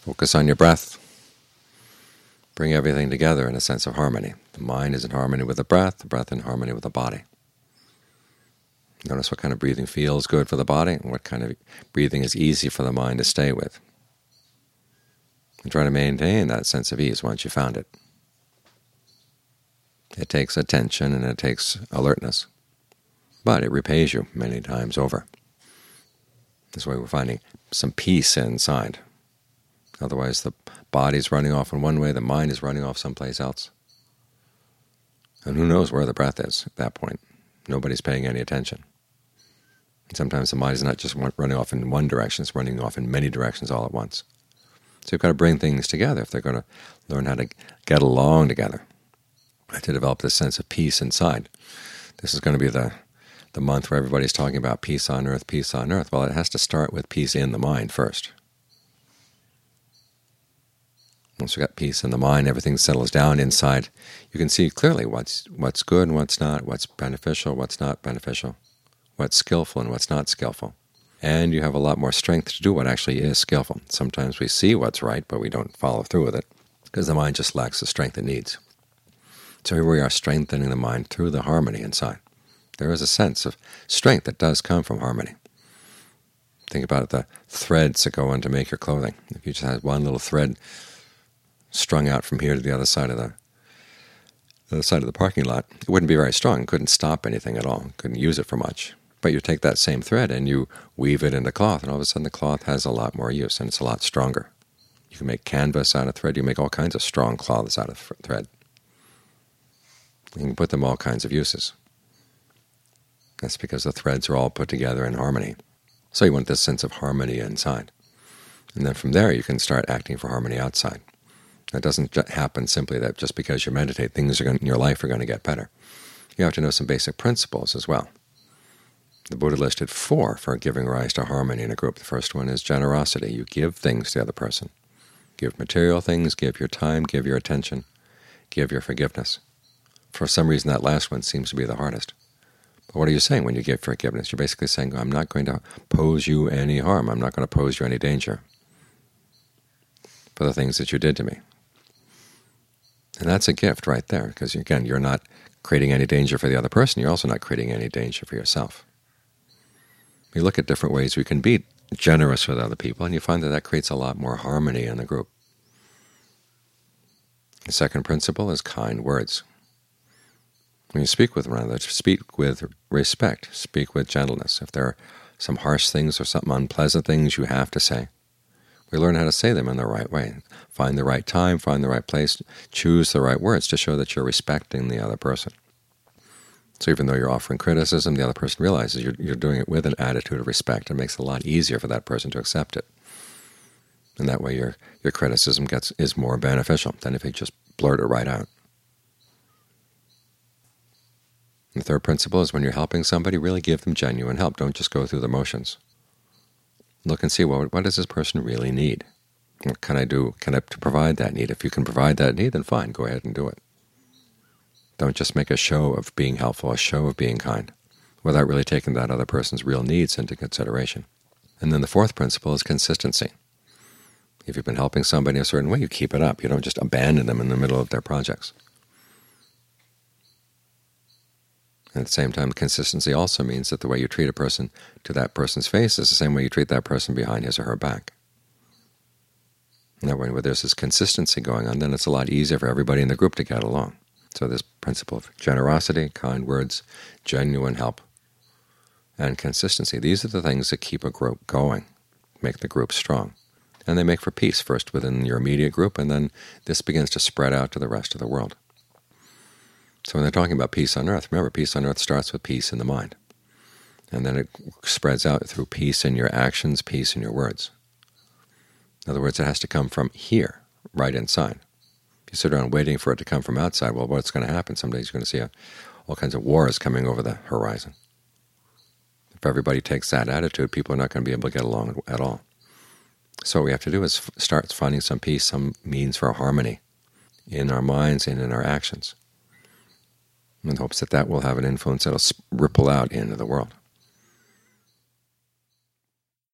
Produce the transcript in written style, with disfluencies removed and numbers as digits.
Focus on your breath. Bring everything together in a sense of harmony. The mind is in harmony with the breath in harmony with the body. Notice what kind of breathing feels good for the body and what kind of breathing is easy for the mind to stay with. And try to maintain that sense of ease once you found it. It takes attention and it takes alertness, but it repays you many times over. This way we're finding some peace inside. Otherwise the body's running off in one way, the mind is running off someplace else. And who knows where the breath is at that point. Nobody's paying any attention. And sometimes the mind is not just running off in one direction, it's running off in many directions all at once. So you've got to bring things together if they're going to learn how to get along together, to develop this sense of peace inside. This is going to be the month where everybody's talking about peace on earth, peace on earth. Well, it has to start with peace in the mind first. Once you've got peace in the mind, everything settles down inside. You can see clearly what's good and what's not, what's beneficial, what's not beneficial, what's skillful and what's not skillful. And you have a lot more strength to do what actually is skillful. Sometimes we see what's right, but we don't follow through with it because the mind just lacks the strength it needs. So here we are strengthening the mind through the harmony inside. There is a sense of strength that does come from harmony. Think about the threads that go on to make your clothing. If you just had one little thread strung out from here to the other side of the parking lot, it wouldn't be very strong. It couldn't stop anything at all. Couldn't use it for much. But you take that same thread and you weave it into cloth, and all of a sudden the cloth has a lot more use, and it's a lot stronger. You can make canvas out of thread. You can make all kinds of strong cloths out of thread. You can put them all kinds of uses. That's because the threads are all put together in harmony. So you want this sense of harmony inside. And then from there you can start acting for harmony outside. That doesn't happen simply that just because you meditate, things in your life are going to get better. You have to know some basic principles as well. The Buddha listed 4 for giving rise to harmony in a group. The first one is generosity. You give things to the other person. Give material things, give your time, give your attention, give your forgiveness. For some reason that last one seems to be the hardest. But what are you saying when you give forgiveness? You're basically saying, I'm not going to pose you any harm. I'm not going to pose you any danger for the things that you did to me. And that's a gift right there, because again, you're not creating any danger for the other person. You're also not creating any danger for yourself. We look at different ways we can be generous with other people, and you find that that creates a lot more harmony in the group. The second principle is kind words. When you speak with one another, speak with respect, speak with gentleness. If there are some harsh things or some unpleasant things you have to say, we learn how to say them in the right way. Find the right time, find the right place, choose the right words to show that you're respecting the other person. So even though you're offering criticism, the other person realizes you're doing it with an attitude of respect. It makes it a lot easier for that person to accept it. And that way your criticism is more beneficial than if you just blurt it right out. And the third principle is when you're helping somebody, really give them genuine help. Don't just go through the motions. Look and see, what does this person really need? What can I do to provide that need? If you can provide that need, then fine, go ahead and do it. Don't just make a show of being helpful, a show of being kind, without really taking that other person's real needs into consideration. And then the fourth principle is consistency. If you've been helping somebody a certain way, you keep it up. You don't just abandon them in the middle of their projects. At the same time, consistency also means that the way you treat a person to that person's face is the same way you treat that person behind his or her back. And that way, where there's this consistency going on, then it's a lot easier for everybody in the group to get along. So this principle of generosity, kind words, genuine help, and consistency, these are the things that keep a group going, make the group strong. And they make for peace, first within your immediate group, and then this begins to spread out to the rest of the world. So when they're talking about peace on earth, remember, peace on earth starts with peace in the mind. And then it spreads out through peace in your actions, peace in your words. In other words, it has to come from here, right inside. If you sit around waiting for it to come from outside, well, what's going to happen? Some days you're going to see all kinds of wars coming over the horizon. If everybody takes that attitude, people are not going to be able to get along at all. So what we have to do is start finding some peace, some means for harmony in our minds and in our actions, in hopes that that will have an influence that will ripple out into the world.